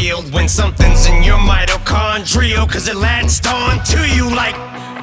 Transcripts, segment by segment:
revealed when something's in your mitochondrial, cause it latched on to you like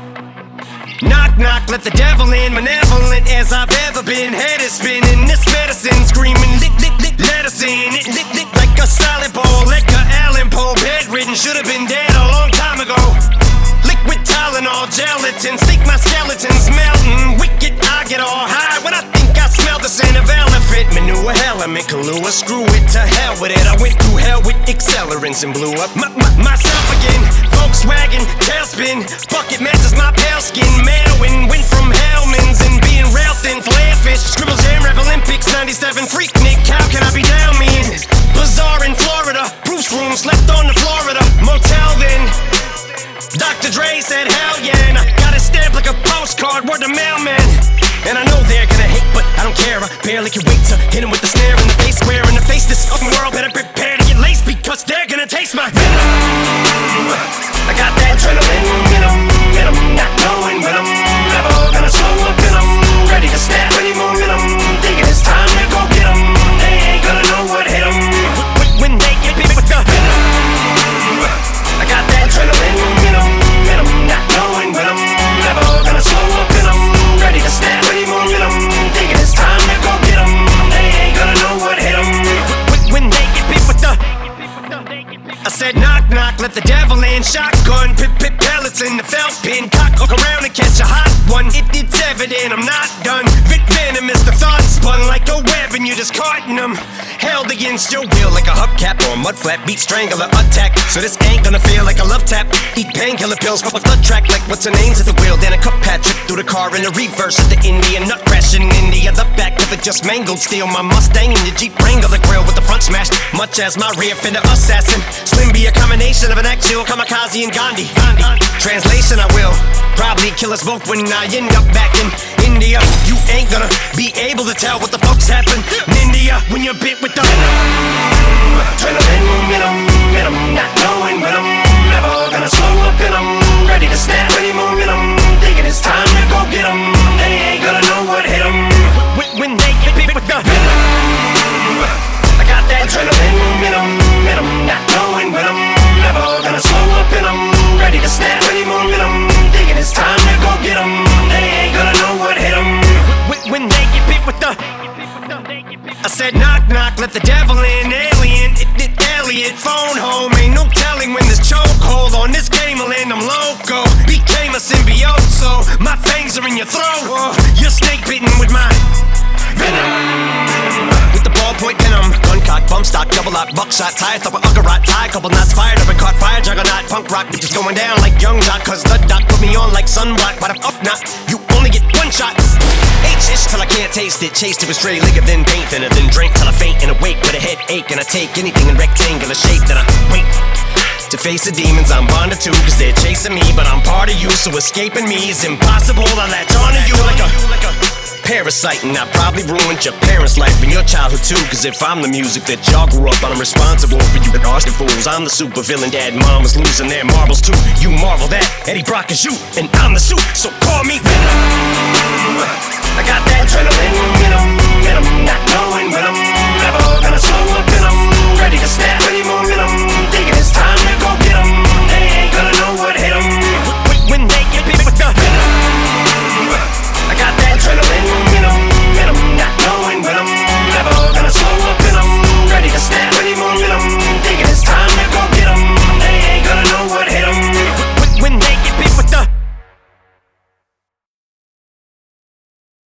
knock, knock, let the devil in. Malevolent as I've ever been. Head is spinning, this medicine screaming, lick, lick, lick, let us in. It lick, lick like a salad bowl. Edgar Allan Poe, bedridden, should've been dead a long time ago. Liquid Tylenol, gelatin, stick my skeletons melting. Wicked, I get all high when I think I smell the scent of elephant manure. Element Kahlua, screw it, to hell with it. I went through hell with accelerants and blew up myself again. Volkswagen, tailspin, bucket matches my pale skin. Mailwin, went from Hellman's and being rail thin, flare fish. Scribble Jam, Rap Olympics, 97, freak Nick, how can I be down mean? Bazaar in Florida, Bruce room, slept on the Florida motel then. Dr. Dre said hell yeah, and I got it stamped like a postcard, word to mailman. And I know they're gonna hate, but I don't care. I barely can wait to hit him with the snare in the face, square in the face. This fucking world better prepare to get laced, because they're gonna taste my venom. I got that adrenaline in 'em, not knowing when I'm never gonna slow up in 'em. Ready to snap any momentum, thinking it's time to go get 'em. They ain't gonna know what hit 'em when they get bit with the venom. I got that adrenaline in 'em, not knowing when I'm never gonna slow up in 'em. Ready to snap any momentum, thinking it's time to go get 'em. They ain't gonna know what hit 'em when they get bit with the. I said knock, knock, let the devil in. Shotgun, pip, pellets in the felt pin. Cock around and catch a hot one. It's evident I'm not done. Vic Venom is the thought spun like a web and you're just caught in them. Held against your will like a hubcap or a mud flap. Beat strangler attack, so this ain't gonna feel like a love tap. Eat painkiller pills off a flood track like what's her name's at the wheel. Then a cup patch through the car in the reverse at the Indian nut crash in India. The back of it just mangled. Steal my Mustang and your Jeep Wrangler grill with the front smashed, much as my rear fender assassin. Slim be a combination of an actual kamikaze and Gandhi. Translation, I will probably kill us both when I end up back in India. You ain't gonna be able to tell what the fuck's happened in India when you're bit with the adrenaline in 'em, not knowing when I'm never gonna slow up in 'em. Ready to snap any momentum, thinking it's time to go get 'em. They ain't gonna know what hit 'em when they get bit with the venom. I got that adrenaline in 'em, not knowing when I'm never gonna slow up in 'em. Ready to snap any momentum, thinking it's time to go get 'em. They ain't gonna know what hit 'em when they get bit with the. I said knock, knock, let the devil in. Alien, it Elliot, phone home. Ain't no telling when this chokehold on this game will end. I'm loco, became a symbiote, so my fangs are in your throat. You're snake bitten with my venom. With the ballpoint venom, gun cock, bump stock, double lock, buckshot, tie, thumper, uggerot, tie, couple knots fired up and caught fire, juggernaut, punk rock, bitches going down like young doc, cause the doc put me on like sunblock. But if not, you only get one shot. H-ish till I can't taste it, chased it with stray liquor, then paint thinner, then drink till I faint and awake with a headache. And I take anything in rectangular shape, then I wait to face the demons I'm bonded to, cause they're chasing me, but I'm part of you, so escaping me is impossible. I latch onto you like a parasite, and I probably ruined your parents' life and your childhood too. Cause if I'm the music that y'all grew up on, I'm responsible for you Austin fools. I'm the super villain, dad, mom was losing their marbles too. You marvel that Eddie Brock is you, and I'm the suit, so call me Venom. I got that adrenaline in 'em, not knowing when I'm never gonna slow up in 'em. Ready to snap